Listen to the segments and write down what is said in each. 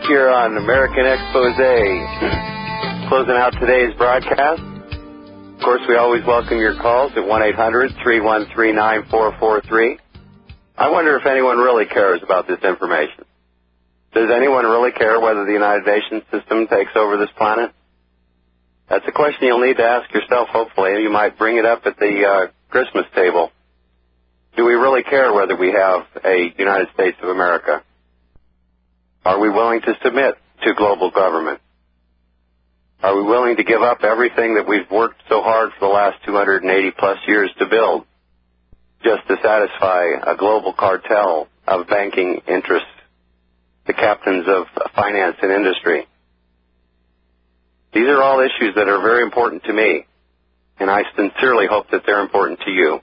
here on American Exposé, closing out today's broadcast. Of course, we always welcome your calls at 1-800-313-9443. I wonder if anyone really cares about this information. Does anyone really care whether the United Nations system takes over this planet? That's a question you'll need to ask yourself, hopefully. You might bring it up at the Christmas table. Do we really care whether we have a United States of America? Are we willing to submit to global government? Are we willing to give up everything that we've worked so hard for the last 280 plus years to build just to satisfy a global cartel of banking interests, the captains of finance and industry? These are all issues that are very important to me, and I sincerely hope that they're important to you.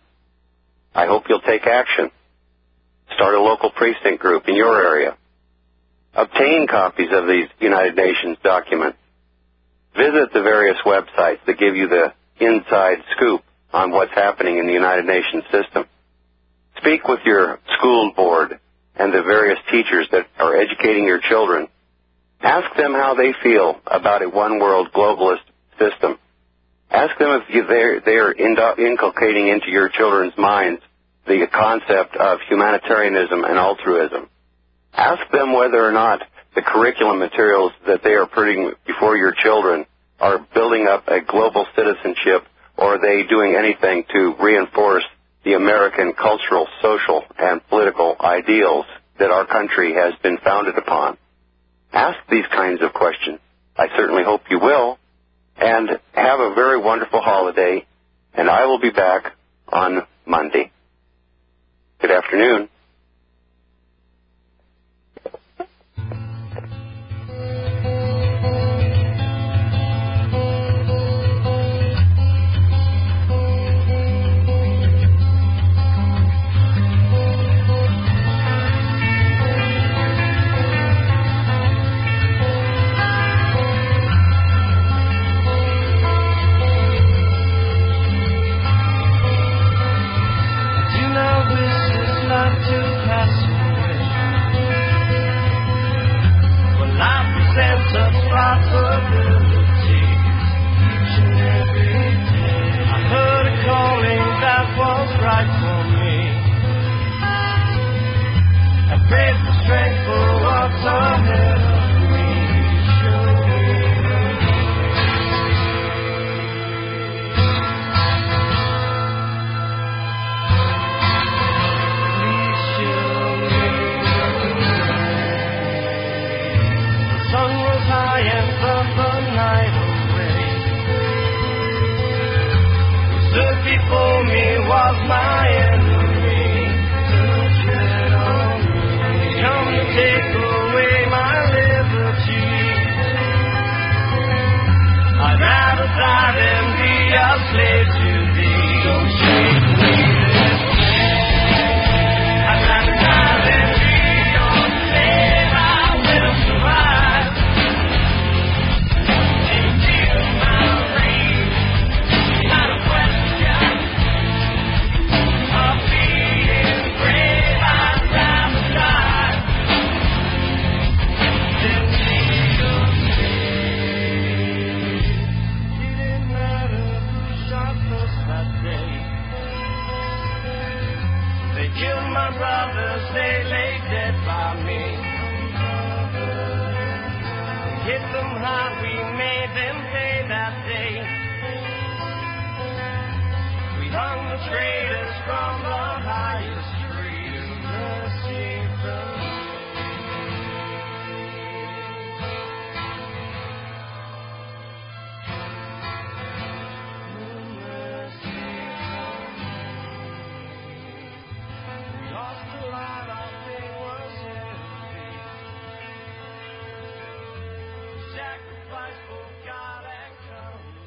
I hope you'll take action. Start a local precinct group in your area. Obtain copies of these United Nations documents. Visit the various websites that give you the inside scoop on what's happening in the United Nations system. Speak with your school board and the various teachers that are educating your children. Ask them how they feel about a one-world globalist system. Ask them if they are inculcating into your children's minds the concept of humanitarianism and altruism. Ask them whether or not the curriculum materials that they are putting before your children are building up a global citizenship, or are they doing anything to reinforce the American cultural, social, and political ideals that our country has been founded upon. Ask these kinds of questions. I certainly hope you will. And have a very wonderful holiday, and I will be back on Monday. Good afternoon.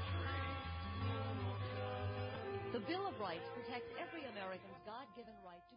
The Bill of Rights protects every American's God-given right to